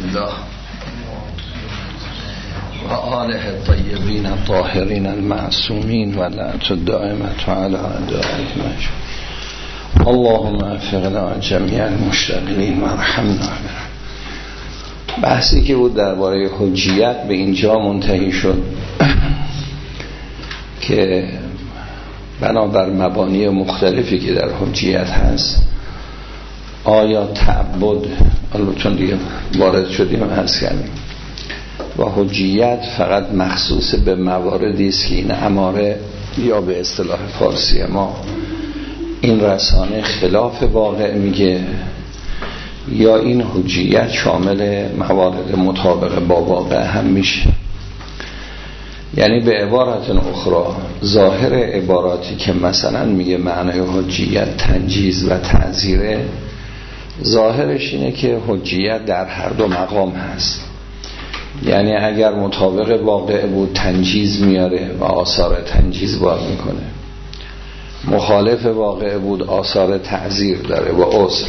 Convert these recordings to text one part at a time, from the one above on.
الله و آله الطیبین الطاهرین المعصومین و لعنت الدائمة علی اعدائهم اجمعین. اللهم وفقنا جمیع المشتغلین و ارحمنا. بحثی که بود درباره حجیت به اینجا منتهی شد که بنابر مبانی مختلفی که در حجیت هست، آیا تعبد، چون دیگه وارد شدیم عرض کردیم، و حجیت فقط مخصوص به مواردی است که این اماره یا به اصطلاح فارسی ما این رسانه خلاف واقع میگه، یا این حجیت شامل موارد مطابق با واقع هم میشه. یعنی به عبارت اخرى ظاهر عباراتی که مثلا میگه معنای حجیت تنجیز و تعزیره، ظاهرش اینه که حجیت در هر دو مقام هست. یعنی اگر مطابق واقع بود تنجیز میاره و آثار تنجیز باز میکنه، مخالف واقع بود آثار تعزیر داره و عذر.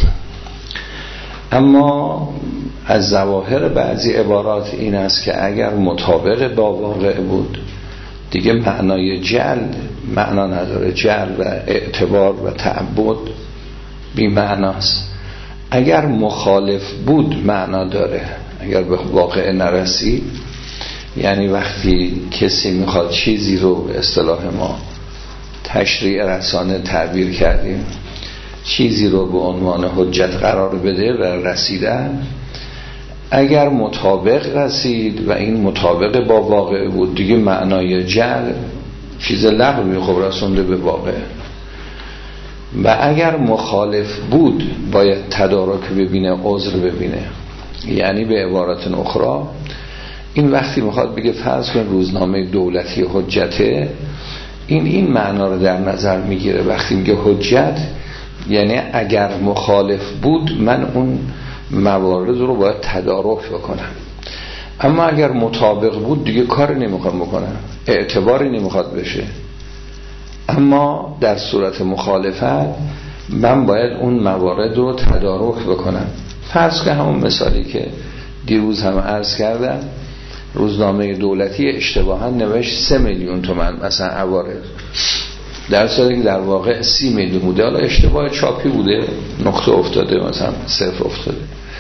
اما از ظواهر بعضی عبارات این است که اگر مطابق با واقع بود دیگه معنای جلد معنا نداره، جلد و اعتبار و تعبد بی معناست. اگر مخالف بود معنا داره، اگر به واقع نرسید، یعنی وقتی کسی میخواد چیزی رو به اصطلاح ما تشریع رسانه تعبیر کردیم، چیزی رو به عنوان حجت قرار بده و رسیدن، اگر مطابق رسید و این مطابق با واقع بود دیگه معنای جعل چیز لغوی خب رسونده به واقع. و اگر مخالف بود باید تدارک ببینه، عذر ببینه. یعنی به عبارت اخرى این وقتی میخواد بگه فرض کن روزنامه دولتی حجته، این معنا رو در نظر میگیره. وقتی میگه حجت یعنی اگر مخالف بود من اون موارد رو باید تدارک بکنم، اما اگر مطابق بود دیگه کاری نمیخوام بکنم، اعتباری نمیخواد بشه. اما در صورت مخالفت من باید اون موارد رو تدارک بکنم. فرض که همون مثالی که دیروز هم عرض کردم، روزنامه دولتی اشتباها نوشت 3 میلیون تومان مثلا عوارض، در صورتی که در واقع 30 میلیون بوده. حالا اشتباه چاپی بوده، نقطه افتاده، مثلا صفر افتاده.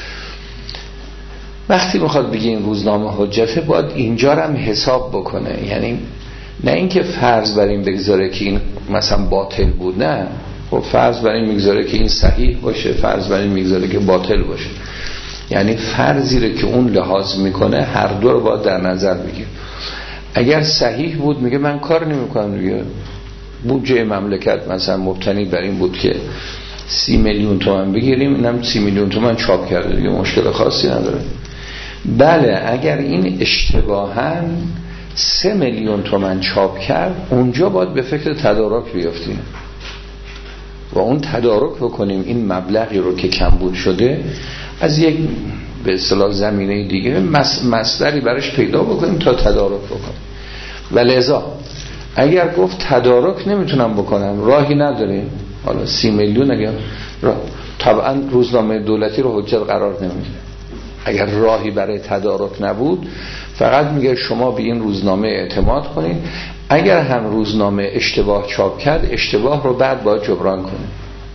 وقتی میخواد بگه این روزنامه حجته باید اینجا هم حساب بکنه. یعنی نه اینکه فرض بر این بگذاره که این مثلا باطل بود، نه، خب فرض بر این میگذاره که این صحیح باشه، فرض بر این میگذاره که باطل باشه. یعنی فرضی رو که اون لحاظ میکنه هر دو رو باید در نظر بگیر. اگر صحیح بود میگه من کار نمیکنم دیگه، بودجه مملکت مثلا مبتنی بر این بود که 30 میلیون تومان بگیریم، اینم 30 میلیون تومان چاپ کرده دیگه، مشکل خاصی نداره. بله اگر این اشتباهاً 3 میلیون تومان چاپ کرد، اونجا باید به فکر تدارک بیافتیم و اون تدارک بکنیم این مبلغی رو که کمبود شده از یک به اصطلاح زمینه دیگه مصدری برش پیدا بکنیم تا تدارک بکنیم. ولذا اگر گفت تدارک نمیتونم بکنم، راهی نداریم، حالا 30 میلیون اگر طبعا روزنامه دولتی رو حجت قرار نمیده. اگر راهی برای تدارک نبود فقط میگه شما به این روزنامه اعتماد کنید، اگر هم روزنامه اشتباه چاپ کرد اشتباه رو بعد باید جبران کنید.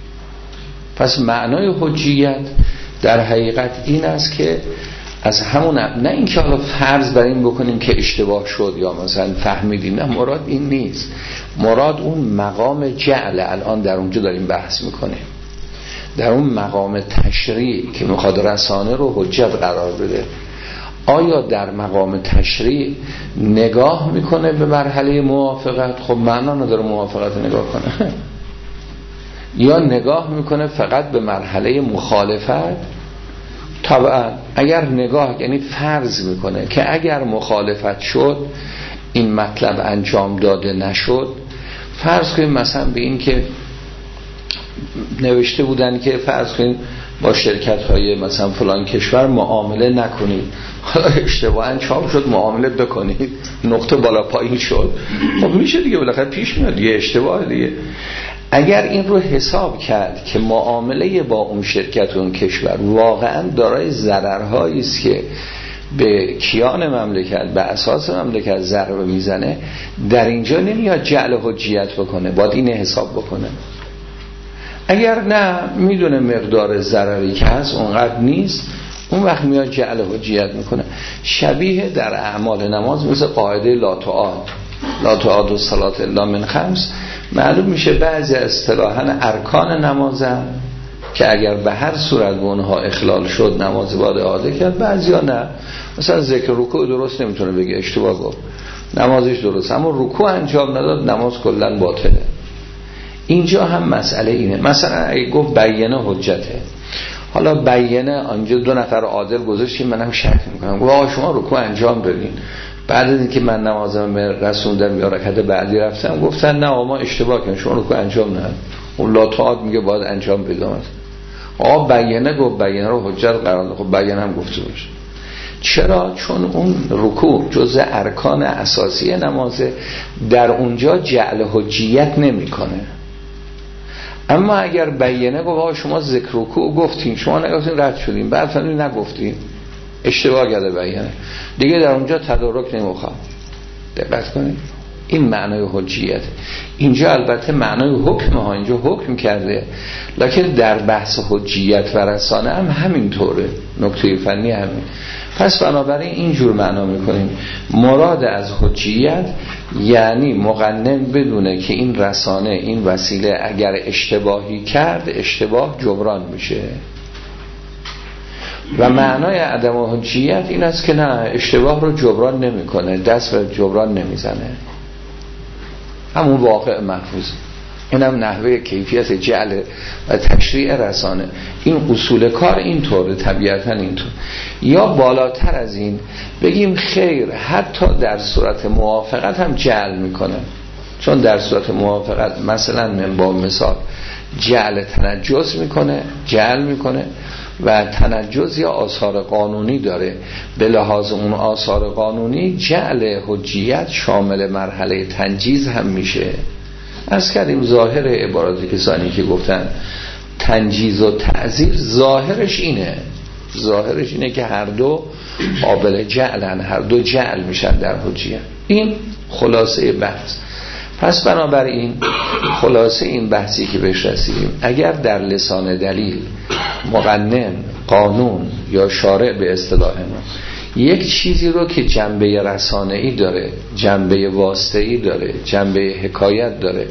پس معنای حجیت در حقیقت این است که از همون، نه اینکه حالا فرض بر این بکنیم که اشتباه شد یا مثلا فهمیدیم، نه، مراد این نیست. مراد اون مقام جعل الان در اونجا داریم بحث میکنیم، در اون مقام تشریع که میخواد رسانه رو حجت قرار بده. آیا در مقام تشریع نگاه میکنه به مرحله موافقت؟ خب معنا نداره موافقت نگاه کنه. یا نگاه میکنه فقط به مرحله مخالفت؟ طبعا اگر نگاه یعنی فرض میکنه که اگر مخالفت شد این مطلب انجام داده نشد، فرض کنیم مثلا به این که نوشته بودن که فرض کنیم با شرکت های مثلا فلان کشور معامله نکنید، حالا اشتباهاً چاپ شد معامله بکنید، نقطه بالا پایین شد، خب میشه دیگه، بالاخره پیش میاد دیگه، اشتباه دیگه. اگر این رو حساب کرد که معامله با اون شرکت و اون کشور واقعا دارای ضررهایی است که به کیان مملکت، به اساس مملکت ضربه میزنه، در اینجا نمیاد جعل حجیت بکنه، باید این حساب بکنه. اگر نه میدونه مقدار ضرری که هست اونقدر نیست، اون وقت میاد جعل حجیت میکنه. شبیه در اعمال نماز مثل قاعده لا تعاد الصلاة الا من خمس، معلوم میشه بعضی اصطلاحاً ارکان نمازم که اگر به هر صورت به اونها اخلال شد نماز باید اعاده کرد، بعضیا نه. مثلا ذکر رکوع درست نمیتونه بگه، اشتباه گفت، نمازش درست، اما رکوع انجام نداد نماز کلا باطله. اینجا هم مسئله اینه. مثلا اگه گفت بیانه حجته، حالا بیانه آنجا دو نفر عادل گذاشتیم، منم شک میکنم گفت آقا شما رکوع انجام بدین، بعد از اینکه من نمازم رسوندم یا رکعت بعدی رفتم گفتن نه آقا ما اشتباه کردیم شما رکوع انجام ندید، اون لا تعاد میگه باید انجام بدید. آقا بیانه گفت بیانه رو حجت قرار داد، خب بیانه هم گفته باشه. چرا؟ چون اون رکوع جزء ارکان اساسی نمازه، در اونجا جعل حجیت نمیکنه. اما اگر بیانه گفت آقا شما ذکر رکوع گفتین، شما نگفتین رد شدین، بعد فهمیدین نگفتین، اشتباه کرده بیانه، دیگه در اونجا تدارک نمیخواد. دقت کنید، این معنای حجیت. اینجا البته معنای حکم ها، اینجا حکم کرده، لکن در بحث حجیت و رسانه هم همینطوره، نکته فنی همین. پس بنابراین اینجور معنا میکنیم مراد از حجیت یعنی مقنن بدونه که این رسانه، این وسیله اگر اشتباهی کرد اشتباه جبران میشه. و معنای عدم حجیت این است که نه، اشتباه رو جبران نمیکنه، دست به جبران نمیزنه، همون واقع محفوظ. اینم نحوه کیفیت جعل و تشریع رسانه. این اصول کار اینطوره، طبیعتا اینطور. یا بالاتر از این بگیم خیر، حتی در صورت موافقت هم جعل میکنه، چون در صورت موافقت مثلا من با مثال جعل تنجز میکنه، جعل میکنه و تنجز یا آثار قانونی داره، به لحاظ اون آثار قانونی جعل حجیت شامل مرحله تنجیز هم میشه. از کردیم ظاهر عبارات کسانی که گفتن تنجیز و تعزیر ظاهرش اینه که هر دو قابل جعلن، هر دو جعل میشن در حجیت. این خلاصه بحث. پس بنابراین خلاصه این بحثی که بهش رسیدیم، اگر در لسان دلیل مقنن، قانون یا شارع به اصطلاح ما یک چیزی رو که جنبه رسانه‌ای داره، جنبه واسطه‌ای داره، جنبه حکایت داره،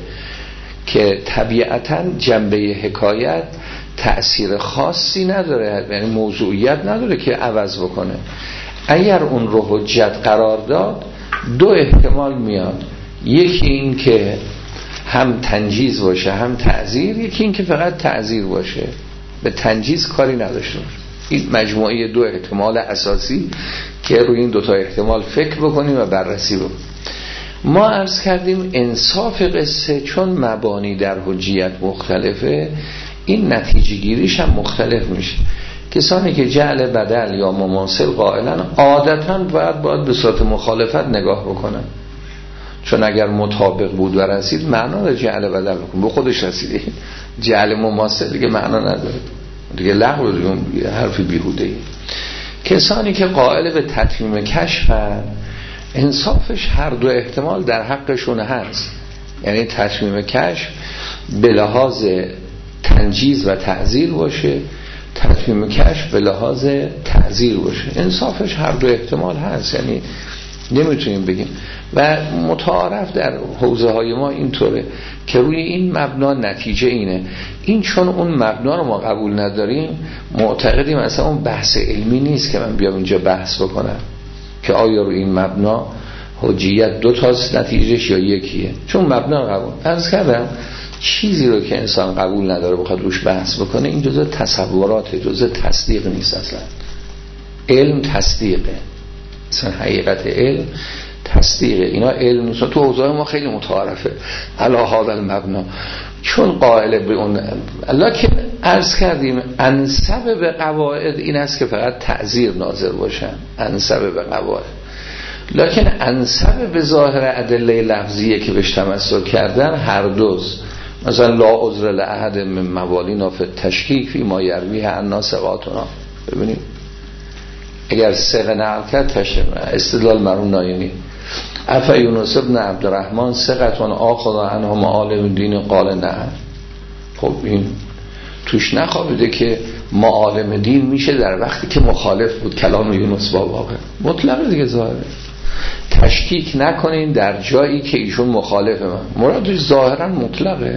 که طبیعتاً جنبه حکایت تأثیر خاصی نداره، یعنی موضوعیت نداره که عوض بکنه، اگر اون رو حجت قرار داد دو احتمال میاد، یکی این که هم تنجیز باشه هم تعزیر، یکی این که فقط تعزیر باشه، به تنجیز کاری نداشته باشه. این مجموعه دو احتمال اساسی که روی این دوتا احتمال فکر بکنیم و بررسی بکنیم. ما عرض کردیم انصاف قصه چون مبانی در حجیت مختلفه، این نتیجه گیریش هم مختلف میشه. کسانی که جعل بدل یا مماثل قائلن عادتاً باید به صورت مخالفت نگاه بکنن، چون اگر مطابق بود و رسید معنا داره جعل بدل بکن، به خودش رسیده. جعل مماثل دیگه معنا نداره، دیگه لغو، دیگه حرف بیهوده‌ای. کسانی که قائل به تتمیم کشفن، انصافش هر دو احتمال در حقشون هست، یعنی تتمیم کشف به لحاظ تنجیز و تعزیر باشه، تتمیم کشف به لحاظ تعزیر باشه، انصافش هر دو احتمال هست، یعنی نمیتونیم بگیم. و متعارف در حوزه های ما اینطوره که روی این مبنا نتیجه اینه. این چون اون مبنا رو ما قبول نداریم، معتقدیم اصلا اون بحث علمی نیست که من بیام اینجا بحث بکنم که آیا روی این مبنا حجیت دو تاست نتیجهش یا یکیه، چون مبنا قبول. عرض کردم چیزی رو که انسان قبول نداره بخواد روش بحث بکنه، این جزء تصورات، جزء تصدیق نیست. اصلا علم تصدیقه، اصلا حقیقت علم تصدیقه. اینا علم نیست. تو حوزه ما خیلی متعارفه علی هذا المبنا، چون قائل به اون. لکن عرض کردیم انسب به قواعد این است که فقط تعزیر ناظر باشن، انسب به قواعد. لکن انسب به ظاهر ادله لفظیه که بهش تمسک کردن هر دوز مثلا لا عذر لاحد من موالینا فی التشکیک فی ما یرویه عنا ثقاتنا. ببینید اگر ثقه نقل کرد استدلال مرحوم نایینی افا یونس ابن عبدالرحمن ثقتون آخذ عنهم عالم دین قال نه. خب این توش نخوابیده که معالم دین میشه در وقتی که مخالف بود کلام یونس با واقع مطلقه دیگه. ظاهره تشکیک نکنین در جایی که ایشون مخالفه. مرادش ظاهرا مطلقه.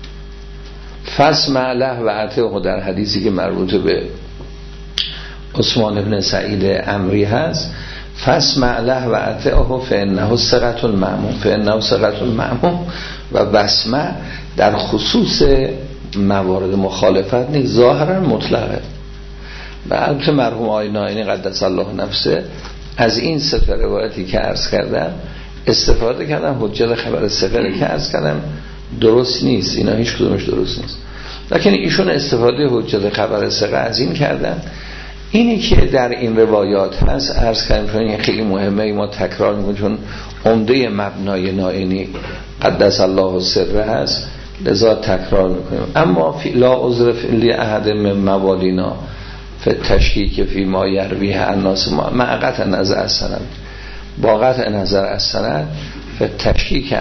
فسمع له و اطیعه در حدیثی که مربوط به عثمان ابن سعید عمری هست، فسمع له و اطیعه فانه ثقة المأمون فانه ثقة المأمون. و بسمع در خصوص موارد مخالفت نیست، ظاهرا مطلقه. و البته مرحوم آقای نایینی قدس الله نفسه از این سه تا روایتی که عرض کردم استفاده کردم. حجت خبر ثقه که عرض کردم درست نیست، اینا هیچ کدومش درست نیست، لکن ایشون استفاده حجت خبر ثقه از این کردن. اینی که در این روایات هست عرض کردم چون خیلی مهمه، ما تکرار میکنیم چون عمده مبنای نایینی قدس الله سره هست، لذا تکرار میکنیم. اما لا عذر فی احد من موالینا فی التشکیک فی ما یرویه الناس مع قطع نظر از سند، با قطع نظر از سند فی التشکیک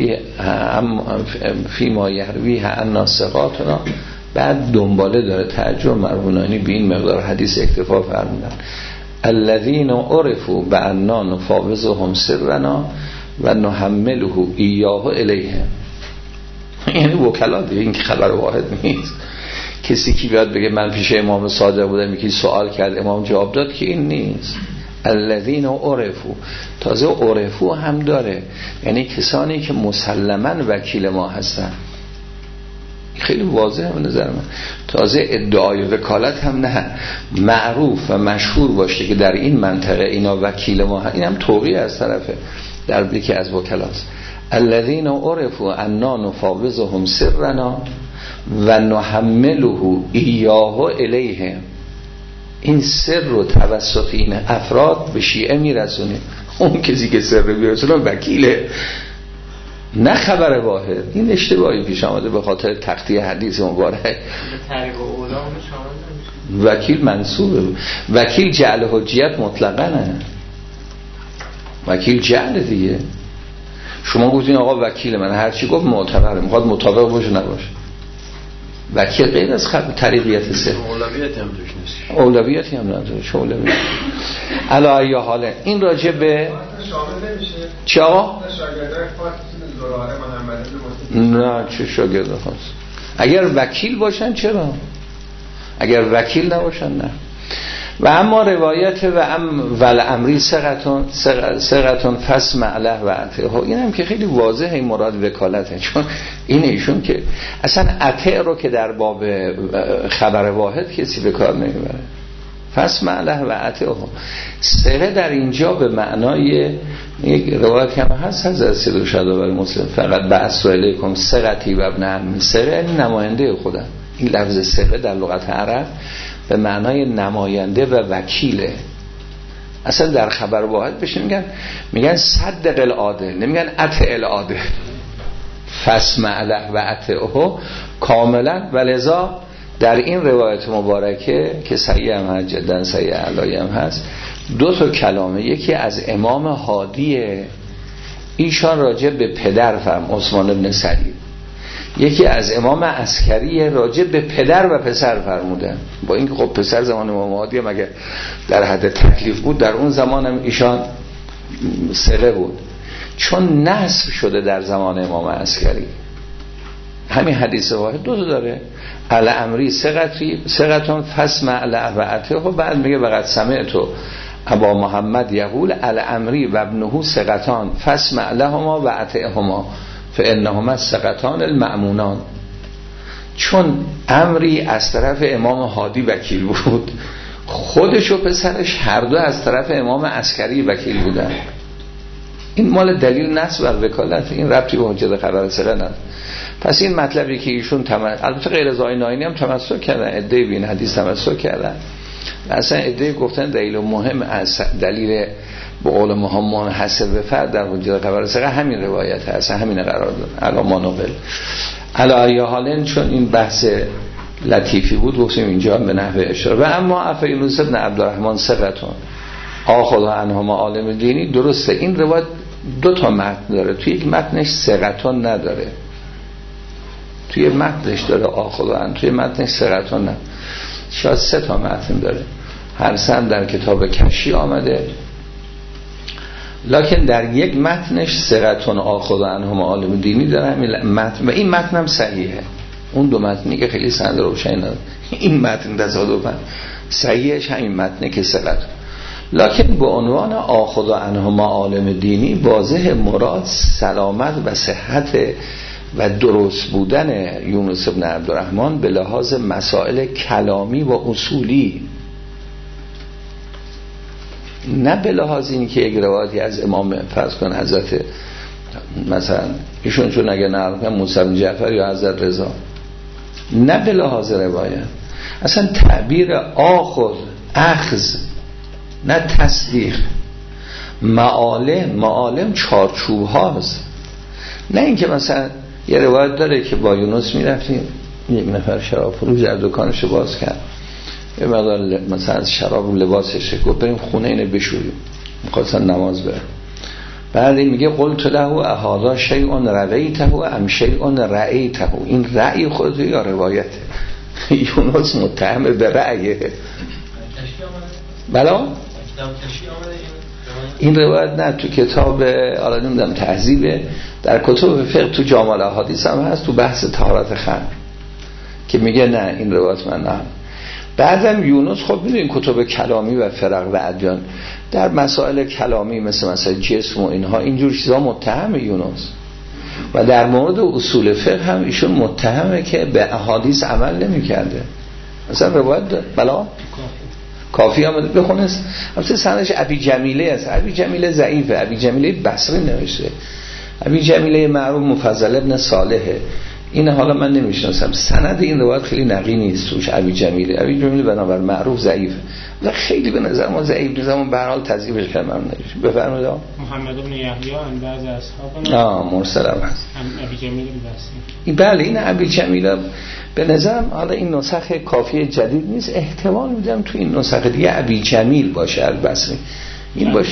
فی ما یرویه الناس ثقاتنا. بعد دنباله داره تعجب مرحومانی به این مقدار حدیث اکتفا فرمودن الذین عرفوا بأننا نفاوضهم سرنا و نحمله ایاه الیه. یعنی وکلا دیگه، این که خبر واحد نیست. کسی که بیاد بگه من پیش امام صادق بودم یکی سوال کرد امام جواب داد، که این نیست. الذین عرفوا، تازه عرفوا هم داره، یعنی کسانی که مسلماً وکیل ما هستن. خیلی واضحه به نظر من. تازه ادعای وکالت هم نه، معروف و مشهور باشه که در این منطقه اینا وکیل ما هستن، این هم توقیع از طرفه در یکی از وکلات. الذین عرفوا اننا نفاوضهم سرنا و نحمله ایاه الیه. این سر رو توسط این افراد به شیعه میرسونه. اون کسی که سر میرسونه وکیله، نه خبر واحد. این اشتباهی پیش آمده به خاطر تقطیع حدیث مبارک. وکیل منصوبه، وکیل جعل حجیت مطلقا نه، وکیل جعل دیگه. شما گفتین آقا وکیل من هرچی گفت معتبره، میخواد مطابق باشه نباشه. وکیل غیر از طریقیت سه، اولویتی هم توش نیست. اولویتی هم نداره. چه اولویتی؟ علا ای حاله این راجع به شامل نمیشه. چه آقا؟ نه چه شاگرد خاص. اگر وکیل باشن چرا؟ اگر وکیل نباشن نه. و اما روایت و الامری ثقتون فسمع له و اطیعه، این هم که خیلی واضحه این مراد وکالته، چون این ایشون که اصلا اطیع رو که در باب خبر واحد کسی به کار نمیبره. فسمع له و اطیعه ثقه در اینجا به معنای یک روایت هم هست از سید شهداء مسلم فقط بعث الیکم ثقتی و ابن عمی. ثقه نماینده خودم. این لفظ ثقه در لغت عرب به معنای نماینده و وکیله. اصلا در خبر واحد بشه میگن صدق العادل، نمیگن اطع العادل. فسمع له و اطعه کاملا. ولذا در این روایت مبارکه که صحیح هم هست، جدا صحیح علایی هم هست، دو تا کلامه، یکی از امام هادیه ایشان راجع به پدر فرم عثمان ابن سعید، یکی از امام عسکری راجع به پدر و پسر فرمودن. با اینکه خب پسر زمان امام هادی مگه در حد تکلیف بود، در اون زمان هم ایشان ثقه بود، چون نسب شده در زمان امام عسکری. همین حدیث واحد دو داره، الامری ثقتون فسمع له و اطیعه. بعد میگه وقد سمعتو ابا محمد یقول الامری و ابنه ثقتان فسمع لهما و اطیعهما فانهما ثقتان المأمونان. چون امری از طرف امام هادی وکیل بود، خودش و پسرش هر دو از طرف امام عسکری وکیل بودن. این مال دلیل نصب بر وکالت، این ربطی به حجت خبر ثقه نداره. پس این مطلبی که ایشون البته غیر از آقای نایینی هم تمسک کردن، عده‌ای به این حدیث تمسک کردن، اصلا عده‌ای گفتن دلیل مهم از دلیل به قول ما منحصر به فرد در حجت خبر ثقه همین روایت هست، همین قرار داد علاما نقل. علی حالن چون این بحث لطیفی بود گفتیم اینجا به نحوه اشاره. و اما عفا یونس بن عبدالرحمن ثقتون آخذ عنهما عالم دینی، درسته این روایت دو تا متن داره، توی یک متنش ثقتون نداره، توی متنش داره آخذ عن، توی متنش ثقتون نه، شاید 3 تا متن داره، هر سه در کتاب کشی آمده، لکن در یک متنش ثقتون آخذ عنهما عالم دینی داره متن، و این متن هم صحیحه. اون دو متنی که خیلی سند روشنی نداره، این متن تصادفاً صحیحش همین متنه که ثقتون، لکن به عنوان آخذ عنهما عالم دینی واضح مراد سلامت و صحت و درست بودن یونس بن عبدالرحمن به لحاظ مسائل کلامی و اصولی، نه به لحاظ این که یک روایتی از امام فرض کن حضرت مثلا ایشون چون اگر نقل کنم موسی بن جعفر یا حضرت رضا، نه به لحاظ روایت، اصلا تعبیر آخذ اخذ نه تصدیق، معالم چارچوب هاست، نه اینکه مثلا یه روایت داره که با یونس میرفتیم یک نفر شراب فروش در دکانش باز کرد، یه مقدار مثلا از شراب و لباسش گفت بریم خونه اینه بشوریم، میخواستن نماز برن، بعد این میگه قلت له اهذا شیء رویته ام شیء رأیته، این رأی خودت یا روایته؟ یونس متهم به رأیه. بلا این روایت نه تو کتاب حالا نمیدونم تهذیب، در کتب فقه تو جامع الاحادیث هم هست، تو بحث طهارت خمر که میگه نه این روایت من نه. بعدم یونس خب میدونین کتب کلامی و فرق و ادیان در مسائل کلامی مثلا جسم و اینها اینجور چیزا متهم یونس، و در مورد اصول فقه هم ایشون متهمه که به احادیث عمل نمی‌کرده. مثلا روایت داره بلا کافی آمده بخونه، البته سندش ابی جمیله است، ابی جمیله ضعیفه، ابی جمیله بصری نوشته، ابی جمیله معروف مفضل ابن صالحه، این حالا من نمیشناسم، سند این روایت خیلی نقی نیست توش. ابی جمیله بنابر معروف ضعیفه و خیلی به نظر ما ضعیف نیست، اما به هر حال تضعیفش کردم نمیشه. بفرمایید. محمد بن یحیی ان بعض اصحاب مرسل هست ابی جمیله بصری. بله این ابی جمیله به نظرم حالا این نسخه کافی جدید نیست، احتمال میدم تو این نسخه دیگه ابی جمیل باشه البصری این باشه.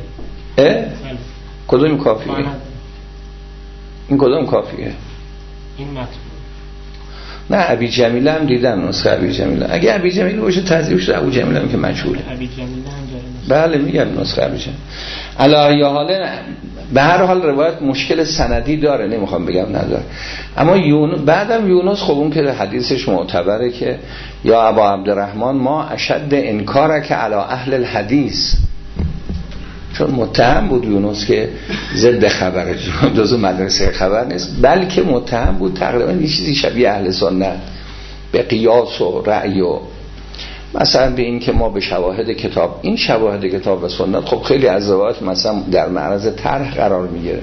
کدوم کافیه؟ این کدوم کافیه؟ این متن نه ابی جمیله هم دیدم نسخه ابی جمیله، اگه ابی جمیله باشه تضعیفش ابو جمیله هم که مجهوله. ابی جمیله هم داره. بله میگم نسخه ابی جمیله. علی حال به هر حال روایت مشکل سندی داره، نمیخوام بگم نداره، اما بعدم یونس خب اون که حدیثش معتبره که یا ابا عبدالرحمن ما اشد انکارک علی اهل الحدیث، چون متهم بود یونس که ضد خبره، جزو مدرسه خبر نیست، بلکه متهم بود تقریبا یه چیزی شبیه اهل سنت به قیاس و رأی و مثلا به این که ما به شواهد کتاب، این شواهد کتاب و سنت خب خیلی از روایات مثلا در معرض طرح قرار میگیره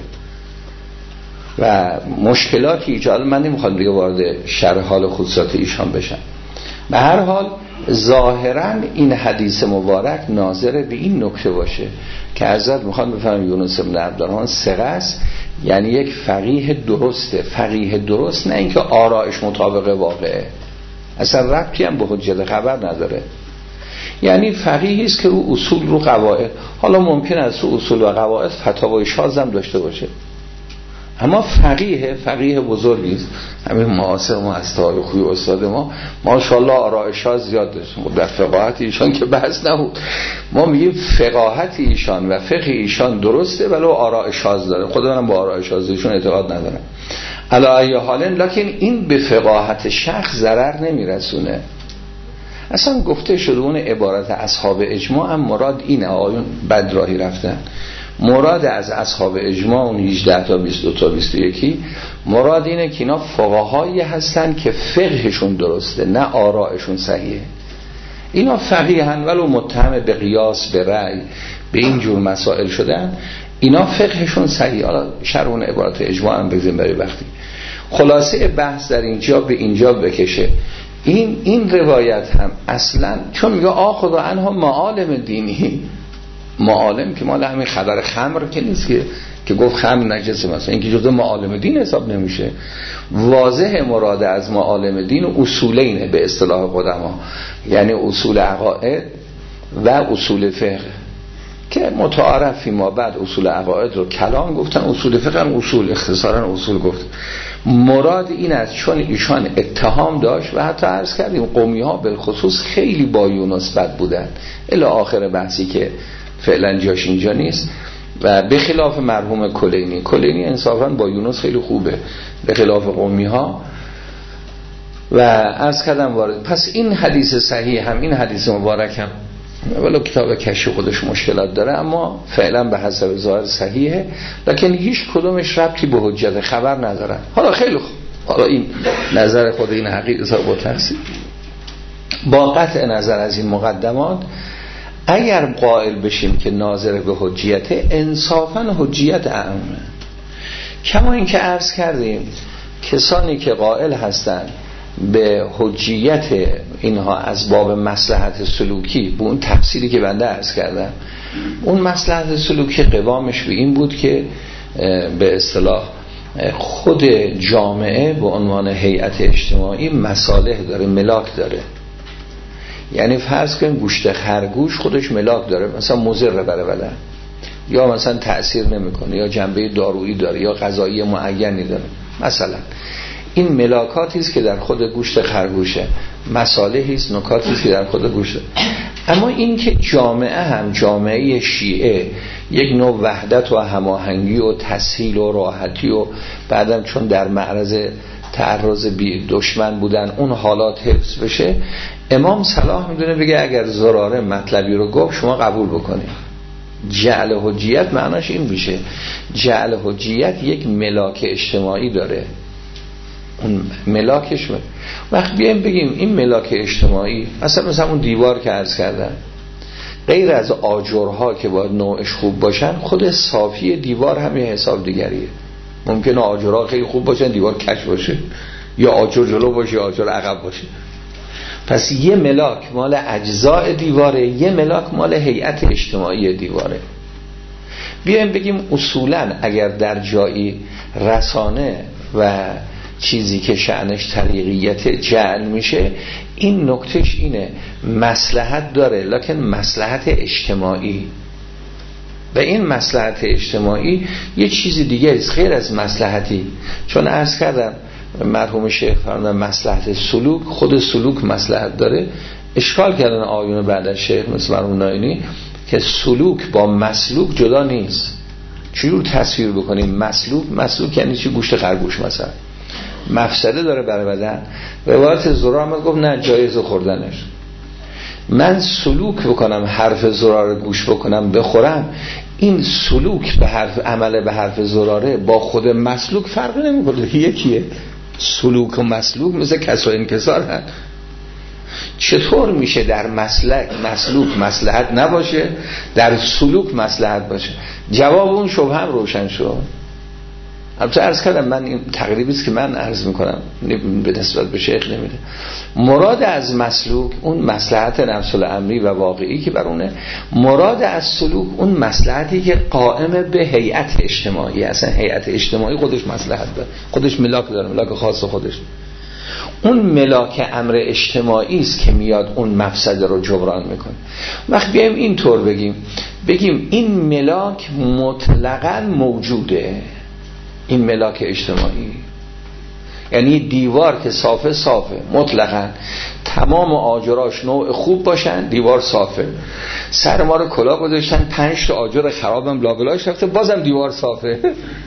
و مشکلاتی ایجاد، من نمیخوام دیگه وارد شرح حال خصوصات ایشان بشم. به هر حال ظاهرا این حدیث مبارک ناظر به این نکته باشه که حضرت میخوان بفهمن یونس بن عبدالرحمن ثقه است، یعنی یک فقیه درسته، فقیه درست، نه اینکه آرایش مطابق واقعه، اصلا ربطی هم به حجت خبر نداره، یعنی فقیهی است که رو اصول رو قواعد، حالا ممکن است رو اصول و قواعد فتاوای شاذ هم داشته باشه، اما فقیه بزرگی است. همین معاصر ما استاد خوی استاد ما ماشاءالله آرایش‌ها زیاد داشت، در فقاهت ایشان که بحث نبود، ما میگیم فقاهت ایشان و فقه ایشان درسته ولو آراء شاذ داره، خدا من با آراء شاذشون اعتقاد ندارم علی ای حال، لکن این به فقاهت شخص ضرر نمیرسونه. اصلا گفته شده اون عبارت اصحاب اجماع هم مراد اینه، آیون بد راهی رفتن، مراد از اصحاب اجماع اون 18 تا 22 تا 21 مراد اینه که اینا فقهایی هستن که فقهشون درسته نه آرائشون صحیحه، اینا فقیهن ولو متهم به قیاس به رأی به این جور مسائل شدن، اینا فقهشون صحیح. حالا شرح اون عبارت اجماع هم بگذاریم برای وقتی. خلاصه بحث در اینجا به اینجا بکشه، این روایت هم اصلا چون میگه آخذ عنها معالم دینی، معالم که مال همین خبر خمر که نیست که گفت خمر نجسه، مثلا این که جزء معالم دین حساب نمیشه. واضح مراد از معالم دین اصولینه به اصطلاح قدما، یعنی اصول عقاید و اصول فقه که متعارف فی ما بعد اصول عقاید رو کلام گفتن، اصول فقه هم اصول، اختصارا اصول گفت. مراد این است چون ایشان اتهام داشت و حتی عرض کردیم قومی ها بالخصوص خیلی با یونس بد بودن الی آخر بحثی که فعلا جاش اینجا نیست، و به خلاف مرحوم کلینی انصافا با یونس خیلی خوبه به خلاف قومی ها و عرض کردم وارد. پس این حدیث صحیح هم این حدیث مبارک هم ولو کتاب کشی خودش مشکلات داره اما فعلا به حسب ظاهر صحیحه، لکن هیچ کدومش ربطی به حجت خبر ندارن. حالا خیلی خوب، حالا این نظر خود این حقیقت با تفصیل با قطع نظر از این مقدمات اگر قائل بشیم که ناظر به حجیت، انصافا حجیت اعمه. کما این که عرض کردیم کسانی که قائل هستند به حجیت اینها از باب مصلحت سلوکی، به اون تفسیری که بنده عرض کردم، اون مصلحت سلوکی قوامش به این بود که به اصطلاح خود جامعه به عنوان هیئت اجتماعی مصالح داره، ملاک داره. یعنی فرض کنیم گوشت خرگوش خودش ملاک داره، مثلا مضر برای بدن، یا مثلا تأثیر نمیکنه، یا جنبه دارویی داره، یا غذایی معینی داره. مثلا این ملاکاتی است که در خود گوشت خرگوشه، مصالحی است، نکاتی است که در خود گوشت. اما این که جامعه هم جامعه شیعه یک نوع وحدت و هماهنگی و تسهیل و راحتی و بعدم چون در معرض تعرض دشمن بودن اون حالات حفظ بشه، امام صلاح میدونه بگه اگر زراره مطلبی رو گفت شما قبول بکنید. جعل حجیت معناش این میشه، جعل حجیت یک ملاک اجتماعی داره، اون ملاکش وقت بیایم بگیم این ملاک اجتماعی مثلا اون دیوار که عرض کردن، غیر از آجرها که باید نوعش خوب باشن، خود صافی دیوار هم یه حساب دیگریه. ممکنه آجرها خیلی خوب باشن دیوار کج باشه، یا آجر جلو باشه یا آجر عقب باشه. پس یه ملاک مال اجزاء دیواره، یه ملاک مال هیئت اجتماعی دیواره. بیایم بگیم اصولا اگر در جایی رسانه و چیزی که شأنش طریقیت جعل میشه، این نکتهش اینه مصلحت داره لکن مصلحت اجتماعی، و این مصلحت اجتماعی یه چیزی دیگه است غیر از مصلحتی. چون عرض کردم مرحوم شیخ فرمودن مصلحت سلوک، خود سلوک مصلحت داره. اشکال کردن آیون بعد از شیخ مثل مرحوم ناینی که سلوک با مسلوک جدا نیست. چجور تصویر بکنیم مسلوک یعنی چی؟ گوشت خرگوش مثلا مفسده داره برای بدن، روایت زرار هم گفت نه جایز خوردنش. من سلوک بکنم حرف زرار گوش بکنم بخورم، این سلوک به حرف عمل به حرف زراره با خود مسلوک فرق نمیکنه، یکیه. سلوک و مسلوک مثل کسر و انکسار هست. چطور میشه در مسلوک مصلحت نباشه، در سلوک مصلحت باشه؟ جواب اون شبهه هم روشن شد. البته عرض کردم من این تقریبی است که من عرض میکنم به نسبت به شیخ نمیده. مراد از مسلوک اون مصلحت نفس الامری و واقعی که بر اونه، مراد از سلوک اون مصلحتی که قائم به هیئت اجتماعی. اصلا هیئت اجتماعی خودش مصلحت داره، خودش ملاک داره، ملاک خاص خودش. اون ملاک امر اجتماعی است که میاد اون مفسده رو جبران میکنه. وقت بیایم این طور بگیم این ملاک مطلقاً موجوده، این ملاک اجتماعی، یعنی دیوار که صافه مطلقاً تمام آجراش نوع خوب باشن، دیوار صافه. سر ما رو کلاه گذاشتن 5 تا آجر خرابم لابلاش رفته، بازم دیوار صافه.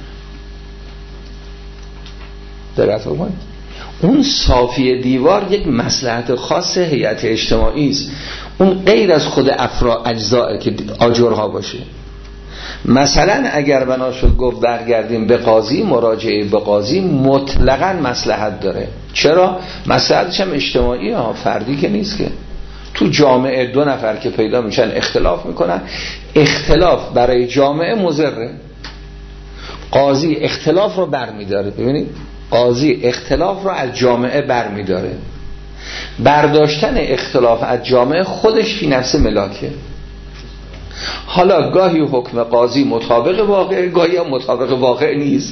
درست بود. اون صافی دیوار یک مصلحت خاص هیئت اجتماعی است، اون غیر از خود اجزاء که آجرها باشه. مثلا اگر بنا شد گفت برگردیم به قاضی، مراجعه به قاضی مطلقاً مصلحت داره. چرا؟ مصلحتش هم اجتماعی ها، فردی که نیست که. تو جامعه 2 نفر که پیدا میشن اختلاف میکنن، اختلاف برای جامعه مضره. قاضی اختلاف رو برمیداره. ببینید قاضی اختلاف رو از جامعه برمیداره. برداشتن اختلاف از جامعه خودش فی نفس ملاکه. حالا گاهی حکم قاضی مطابق واقع، گاهی هم مطابق واقع نیست.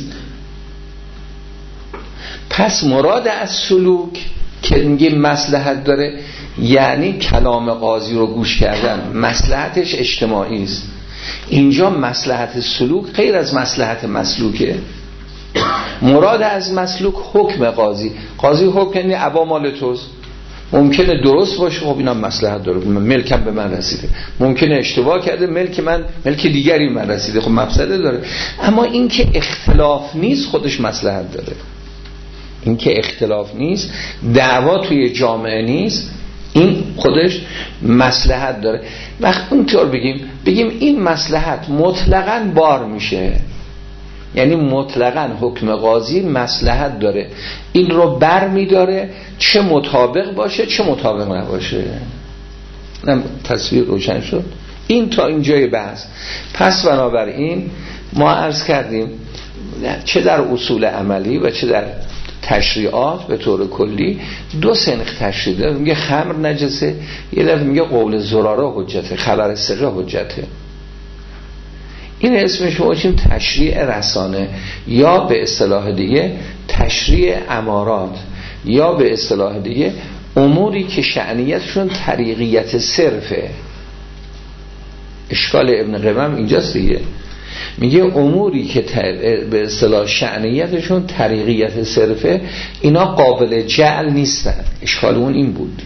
پس مراد از سلوک که میگه مصلحت داره یعنی کلام قاضی رو گوش کردن، مصلحتش اجتماعی است. اینجا مصلحت سلوک غیر از مصلحت مسلوکه. مراد از مسلوک حکم قاضی. قاضی حکم یعنی ابا مال توست، ممکنه درست باشه، خب اینم مصلحت داره، ملکم به من رسیده. ممکنه اشتباه کرده، ملک دیگری من رسیده، خب مفسده داره. اما این که اختلاف نیست خودش مصلحت داره. این که اختلاف نیست، دعوا توی جامعه نیست، این خودش مصلحت داره. وقت اونطور بگیم این مصلحت مطلقاً بار میشه، یعنی مطلقاً حکم قاضی مصلحت داره، این رو بر میداره، چه مطابق باشه چه مطابق نباشه. تصویر روشن شد. این تا اینجای بحث. پس بنابراین ما عرض کردیم چه در اصول عملی و چه در تشریعات به طور کلی دو سنخ تشریع داره. میگه خمر نجسه، یه دفعه میگه قول زراره حجته، خبر ثقه حجته. این اسمش رو باشیم تشریع رسانه، یا به اصطلاح دیگه تشریع امارات، یا به اصطلاح دیگه اموری که شأنیتشون طریقیت صرفه. اشکال ابن قیم اینجاست دیگه، میگه اموری که به اصطلاح شأنیتشون طریقیت صرفه اینا قابل جعل نیستن. اشکال اون این بود.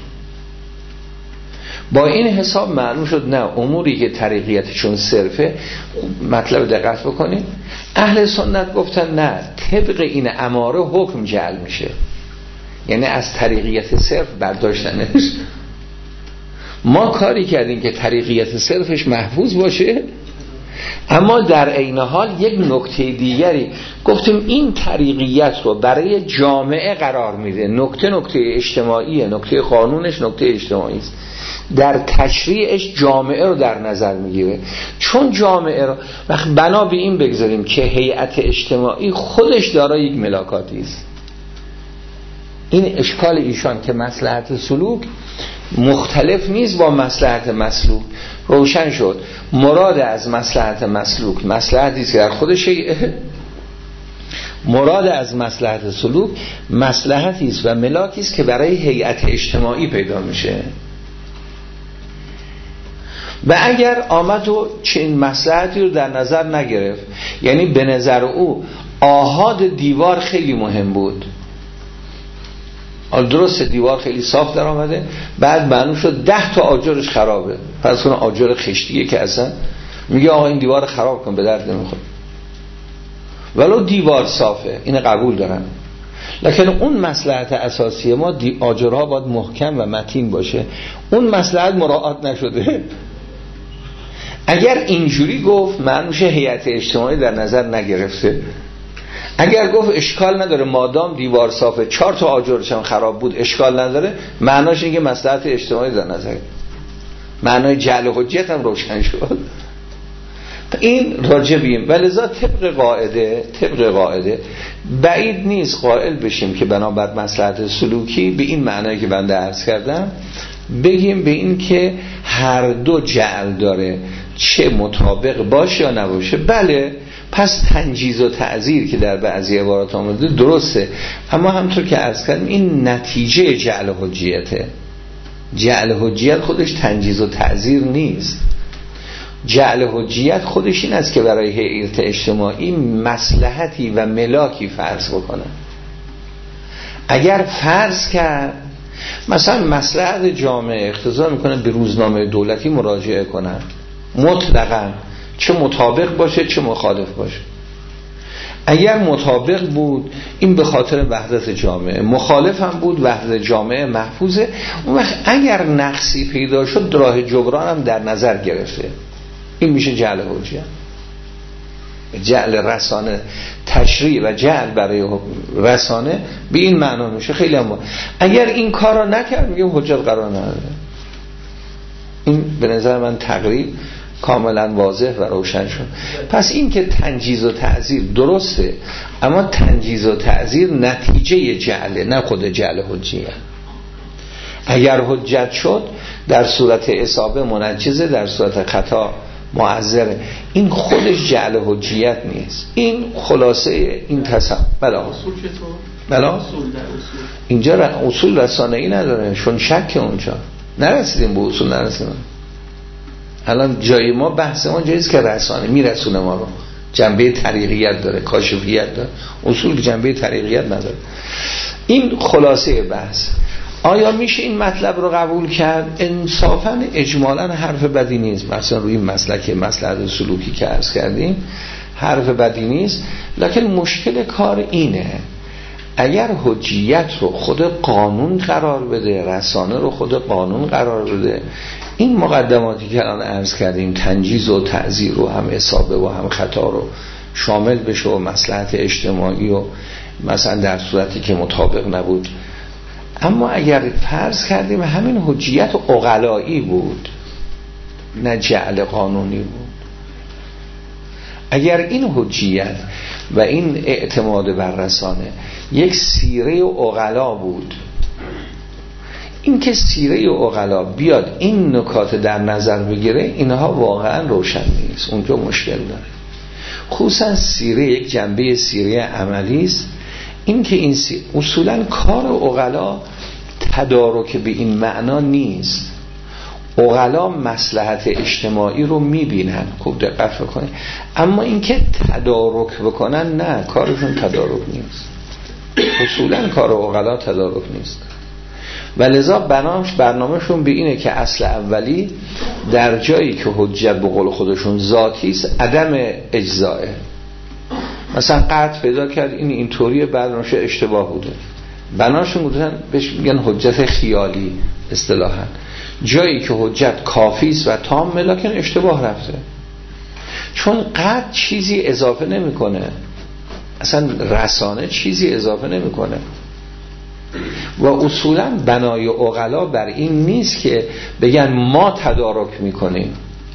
با این حساب معلوم شد نه، اموری که طریقیتشون صرفه، مطلب دقت بکنید، اهل سنت گفتن نه، طبق این اماره حکم جعل میشه، یعنی از طریقیت صرف برداشتنش. ما کاری کردیم که طریقیت صرفش محفوظ باشه، اما در عین حال یک نکته دیگری گفتیم این طریقیت رو برای جامعه قرار میده. نکته اجتماعیه، نکته قانونش نکته اجتماعی است، در تشریعش جامعه رو در نظر میگیره. چون جامعه رو وقت بنا به این بگذاریم که هیئت اجتماعی خودش دارای یک ملاکاتی است. این اشکال ایشان که مصلحت سلوک مختلف نیست با مصلحت مسلوک. روشن شد مراد از مصلحت مسلوک مصلحتی است که در خود شیعه، مراد از مصلحت سلوک مصلحتی است و ملاکی است که برای هیئت اجتماعی پیدا میشه. و اگر آمد و چنین مصلحتی رو در نظر نگرفت، یعنی به نظر او آحاد دیوار خیلی مهم بود، درست دیوار خیلی صاف در آمده، بعد معلوم شد 10 تا آجرش خرابه، پس اون آجر خشتیه که اصلا میگه آقا این دیوار خراب کن، به درد نمیخوره، ولو دیوار صافه، این قبول دارن. لکن اون مصلحت اساسی ما آجرها باید محکم و متین باشه، اون مصلحت مراعات نشده. اگر اینجوری گفت معنی میشه هیئت اجتماعی در نظر نگرفته. اگر گفت اشکال نداره مادام دیوار صافه 4 تا آجرش هم خراب بود اشکال نداره، معناش اینه که مصلحت اجتماعی در نظر، معنای جعل حجت هم روشن شد. این راجبیم. ولذا طبق قاعده بعید نیست قائل بشیم که بنابر مصلحت سلوکی به این معنایی که بنده عرض کردم بگیم به این که هر دو جعل داره، چه مطابق باشه یا نباشه. بله، پس تنجیز و تعزیر که در بعضی عبارات آمده درسته، اما همطور که عرض کردم این نتیجه جعل حجیته. جعل حجیت خودش تنجیز و تعزیر نیست. جعل حجیت خودش این است که برای هیئت اجتماعی مصلحتی و ملاکی فرض بکنه. اگر فرض کرد مثلا مصلحت جامعه اقتضا میکنه به روزنامه دولتی مراجعه کنن، مطلقاً چه مطابق باشه چه مخالف باشه. اگر مطابق بود این به خاطر وحدت جامعه، مخالف هم بود وحدت جامعه محفوظه. اون وقت اگر نقصی پیدا شد راه جبران هم در نظر گرفته. این میشه جعل حجیت. جعل رسانه، تشریع و جعل برای رسانه به این معنا میشه. خیلی هم اگر این کار را نکرد میگیم حجت قرار نداره. این به نظر من تقریب کاملا واضح و روشن شد. پس این که تنجیز و تعزیر درسته، اما تنجیز و تعزیر نتیجه جعله، نه خود جعل حجیه. اگر حجت شد در صورت اصابه منجزه، در صورت خطا معذره. این خودش جعل حجیت نیست. این خلاصه این تصور. بلا اینجا اصول رسانه‌ای نداره، چون شک اونجا نرسیدیم، به اصول نرسیدیم. الان جای ما بحث ما جاییست که رسانه میرسونه ما رو، جنبه طریقیت داره، کاشفیت داره، اصول که جنبه طریقیت نداره. این خلاصه بحث. آیا میشه این مطلب رو قبول کرد؟ انصافاً اجمالاً حرف بدی نیست. مثلا روی مسلک مصلحت سلوکی که عرض کردیم حرف بدی نیست، لکن مشکل کار اینه اگر حجیت رو خود قانون قرار بده، رسانه رو خود قانون قرار بده، این مقدماتی که الان عرض کردیم، تنجیز و تعزیر و هم اصابه و هم خطا رو شامل بشه و مصلحت اجتماعی و مثلا در صورتی که مطابق نبود. اما اگر فرض کردیم همین حجیت عقلایی بود نه جعل قانونی بود، اگر این حجیت و این اعتماد بر رسانه یک سیره عقلا بود، این که سیره عقلا بیاد این نکات در نظر بگیره، اینها واقعا روشن نیست، اونجا مشکل داره. خصوصا سیره یک جنبه سیره عملی است. این که این اصولا کار عقلا تدارک به این معنا نیست. عقلا مصلحت اجتماعی رو میبینن، خوب دقت بکنید، اما این که تدارک بکنن نه، کارشون تدارک نیست. اصولا کار عقلا تدارک نیست و لذا برنامهشون به اینه که اصل اولی در جایی که حجت به قول خودشون ذاتی است عدم اجزائه. مثلا قطع پیدا کرد این اینطوریه، بعد نوشه اشتباه بوده، بناشون گفتن بهش میگن حجت خیالی اصطلاحاً. جایی که حجت کافی است و تام لکن اشتباه رفته، چون قطع چیزی اضافه نمیکنه، اصلا رسانه چیزی اضافه نمیکنه و اصولا بنای عقلا بر این نیست که بگن ما تدارک میکنیم.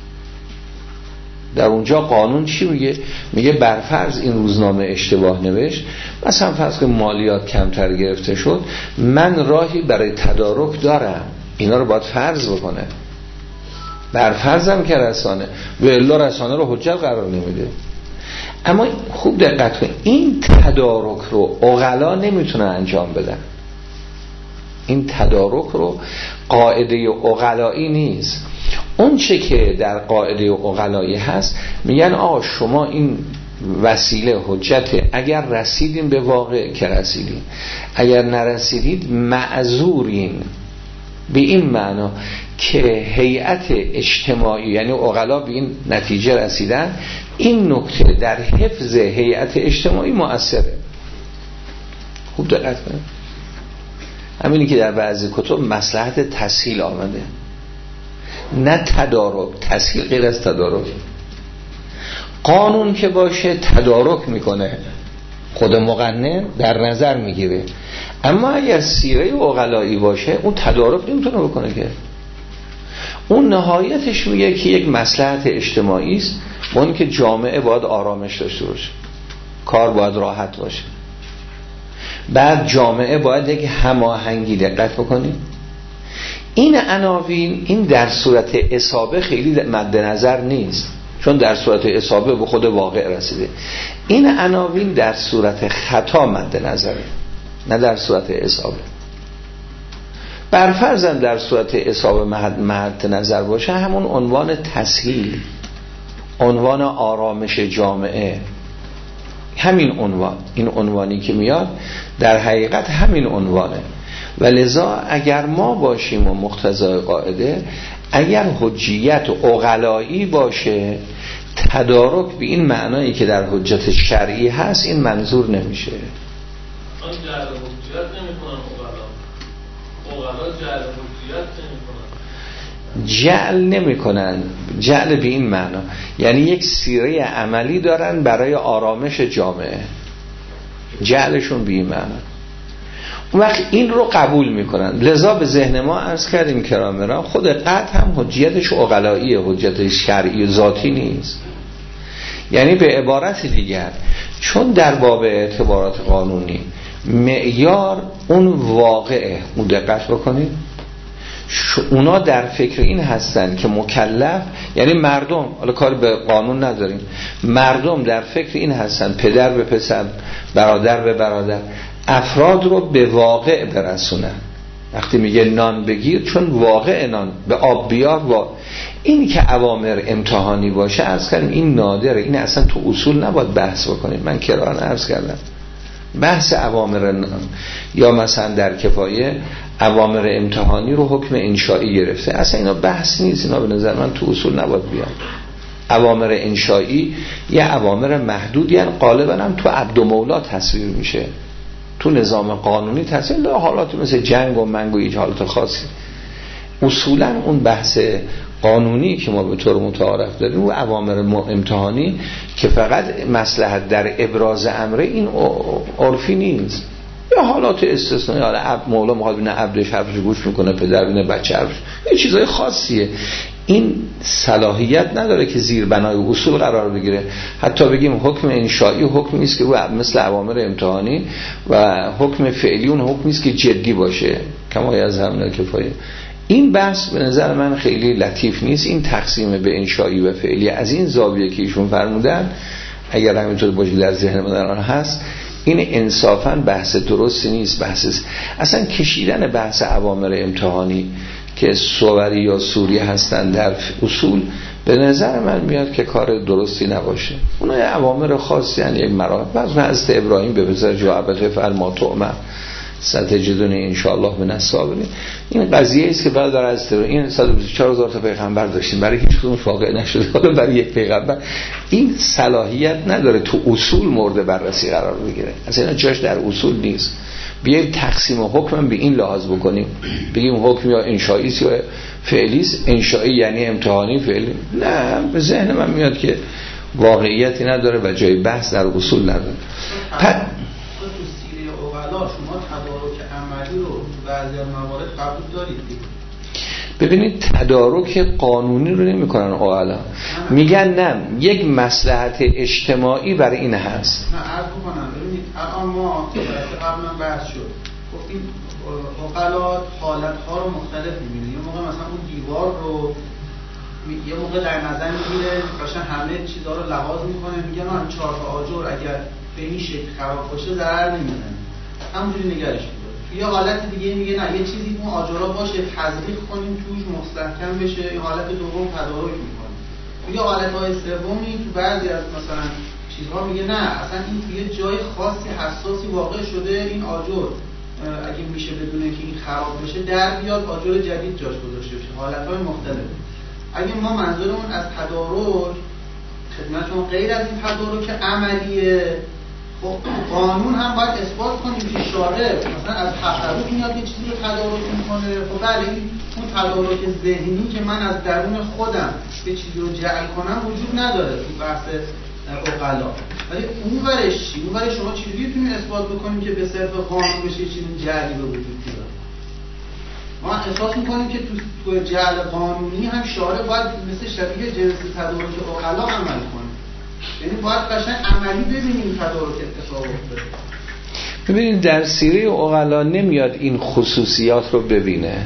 در اونجا قانون چی میگه؟ میگه برفرض این روزنامه اشتباه نوشت، مثلا فرض که مالیات کمتر گرفته شد، من راهی برای تدارک دارم، اینا رو باید فرض بکنه. برفرضم که رسانه و الا رسانه رو حجت قرار نمیده. اما خوب دقت کن، این تدارک رو عقلا نمیتونه انجام بدن. این تدارک رو قاعده عقلایی نیست. اون چه که در قاعده عقلایی هست میگن آقا شما این وسیله حجته، اگر رسیدین به واقع که رسیدین، اگر نرسیدید معذورین. به این معنا که هیئت اجتماعی یعنی عقلا به این نتیجه رسیدن، این نکته در حفظ هیئت اجتماعی مؤثره. خوب دقت کنید، همینی که در بعضی کتب مصلحت تسهیل آمده، نه تدارک. تسهیل غیر از تدارک. قانون که باشه تدارک میکنه، خود مقنن در نظر میگیره، اما اگر سیره عقلایی باشه اون تدارک نمیتونه بکنه که اون نهایتش میگه که یک مصلحت اجتماعی است، با اون که جامعه باید آرامش داشته باشه، کار باید راحت باشه، بعد جامعه باید یک هماهنگی. دقت بکنید این عناوین این در صورت اصابه خیلی مد نظر نیست، چون در صورت اصابه به خود واقع رسیده. این عناوین در صورت خطا مد نظره، نه در صورت اصابه. برفرضم در صورت اصابه مد نظر باشه، همون عنوان تسهیل، عنوان آرامش جامعه، همین عنوان، این عنوانی که میاد در حقیقت همین عنوانه. و لذا اگر ما باشیم و مقتضای قاعده، اگر حجیت عقلایی باشه، تدارک به این معنایی که در حجت شرعی هست این منظور نمیشه. آن جعل حجیت نمیکنن عقلا جعل حجیت نمیکنن، جعل نمیکنن. جعل به این معنا یعنی یک سیره عملی دارن برای آرامش جامعه، جعلشون به این معنا. اون وقت این رو قبول میکنن. لذا به ذهن ما عرض کردیم کرامران، خود قطع هم حجیتش عقلاییه، حجت شرعی ذاتی نیست. یعنی به عبارت دیگر، چون در باب اعتبارات قانونی معیار اون واقعه، اون دقت بکنید، اونا در فکر این هستن که مکلف، یعنی مردم، حالا کار به قانون نداریم، مردم در فکر این هستن پدر به پسر، برادر به برادر، افراد رو به واقع برسونن. وقتی میگه نان بگیر، چون واقع نان به آب بیار، این که اوامر امتحانی باشه عرض کردیم این نادره، این اصلا تو اصول نباید بحث بکنیم. من کران عرض کردم بحث اوامر یا مثلا در کفایه اوامر امتحانی رو حکم انشائی گرفته، اصلا اینا بحث نیست، اینا به نظر من تو اصول نباید بیاد. اوامر انشائی یا اوامر محدود، یعنی غالبا هم تو عبد و مولا تصویر میشه، تو نظام قانونی تصویر، لا حالات مثل جنگ و منگ و هیچ حالات خاصی. اصولا اون بحث قانونی که ما به طور متعارف داریم و اوامر امتحانی که فقط مصلحت در ابراز امره، این عرفی نیست، یا حالات استثنایی، حالا مولا میخواد بینه عبدش حرفش گوش میکنه، پدر بینه بچه حرفش، این چیزای خاصیه. این صلاحیت نداره که زیر بنای اصول قرار بگیره. حتی بگیم حکم انشائی حکمی است که مثل اوامر امتحانی، و حکم فعلی اون حکمی است که جدی باشه، کما یظهر من الکفایه. این بحث به نظر من خیلی لطیف نیست. این تقسیم به انشائی و فعلی از این زاویه که ایشون فرمودن، اگر همینطور باشه در ذهن من الان هست، این انصافاً بحث درستی نیست. بحث اصلا کشیدن بحث اوامر امتحانی که صوری یا سوری هستن در اصول، به نظر من میاد که کار درستی نباشه. اونها اوامر خاصی، یعنی یک مراحل. بعض حضرت ابراهیم به پسر جوابت فرما تومه ستجدونی انشاءالله من الصابرین. این قضیه است که بعد در از این 124,000 تا پیغمبر داشتیم، برای هیچ کدوم واقع نشده، حالا برای یک پیغمبر این صلاحیت نداره تو اصول مورد بررسی قرار بگیره. اصلا جاش در اصول نیست. بیاییم تقسیم حکم به این لحاظ بکنیم، بگیم حکم یا انشائی است یا فعلی است. انشائی یعنی امتحانی، فعلی نه. به ذهن من میاد که واقعیتی نداره و جای بحث در اصول نداره. شما تدارک عملی رو بعضی از موارد قبول دارید؟ ببینید تدارک قانونی رو نمی کنن عقلا، میگن نه یک مصلحت اجتماعی برای این هست. نه عرض بکنم، ببینید الان ما قبلا بحث شد، گفتیم عقلا حالت‌ها رو مختلف می‌بینن. یه موقع مثلا اون دیوار رو یه موقع در نظر میگیره، مثلا همه چیزا رو لحاظ میکنه، میگه من 4 تا آجر اگر به این شکل خراب باشه ضرر نمی‌زنه، همونجوری نگرش می‌داره. یه حالت دیگه میگه نه، یه چیزی اون آجرها باشه تزریق کنیم توش مستحکم بشه. این حالت دوم تدارک می‌کنه. یه حالت‌های سومی تو بعضی از مثلا چیزها میگه نه، اصلا این توی جای خاصی حساسی واقع شده، این آجر اگه میشه بدونه که این خراب بشه در بیاد، آجر جدید جاش گذاشته بشه. حالت‌های مختلف. اگه ما منظورمون از تدارک خدمتتون غیر از این تدارک عملیه، خب قانون هم باید اثبات کنیم که شارع مثلا از تفرق میاد یه چیزی رو تدارک میکنه. خب بله، اون تدارک ذهنی که من از درون خودم یه چیزی رو جعل کنم وجود نداره تو بحث عقلا. ولی اون ورش چی؟ اون ورش شما چجوری میتونید اثبات بکنیم که به صرف قانون بشه یه چیزی جعلی به وجود بیاد؟ ما احساس میکنیم که تو جعل قانونی هم شارع باید مثل شبیه جنس تدارک عقلا عمل کنه. یعنی باید قشنگ عملی ببینیم تدارک اتفاق افتاده. ببینید در سیره عقلا نمیاد این خصوصیات رو ببینه.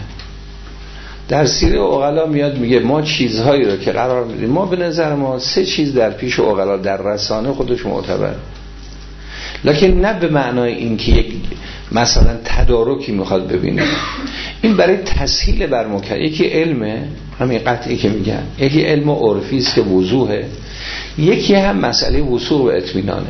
در سیره عقلا میاد میگه ما چیزهایی رو که قرار میدیم، ما به نظر ما 3 چیز در پیش عقلا در رسانه خودش معتبر، لکن نه به معنای این که یک مثلا تدارکی میخواد ببینه. این برای تسهیل بر مکلف. یکی علمه، همین قطعی که میگن، یکی علم عرفی است که وضوحه، یکی هم مسئله وصول و اطمینانه.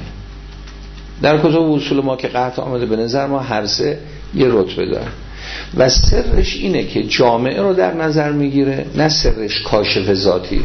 در کتب اصول ما که قطع آمده به نظر ما هر 3 یه رتبه داره و سرش اینه که جامعه رو در نظر میگیره، نه سرش کاشف ذاتی.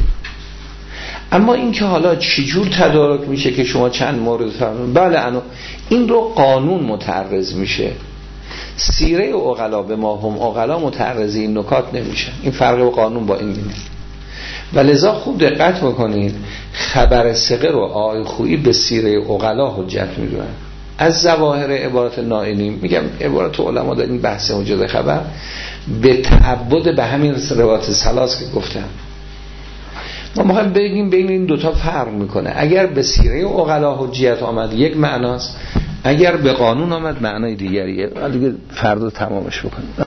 اما این که حالا چجور تدارک میشه که شما چند مورد فرمودید، بله این رو قانون متعرض میشه. سیره عقلا به ما هم عقلا متعرض این نکات نمیشه. این فرق قانون با این اینه. و لذا خوب دقت بکنید، خبر ثقه رو آقای خویی به سیره عقلا حجت میدونن. از ظواهر عبارت نائینی میگم، عبارت علما در این بحث وجود خبر به تعبد به همین روایت ثلاث که گفتم. ما میخوایم بگیم بین این دوتا فرق میکنه. اگر به سیره عقلا حجیت آمد یک معناست، اگر به قانون آمد معنای دیگریه. دیگه فردا تمامش بکنیم.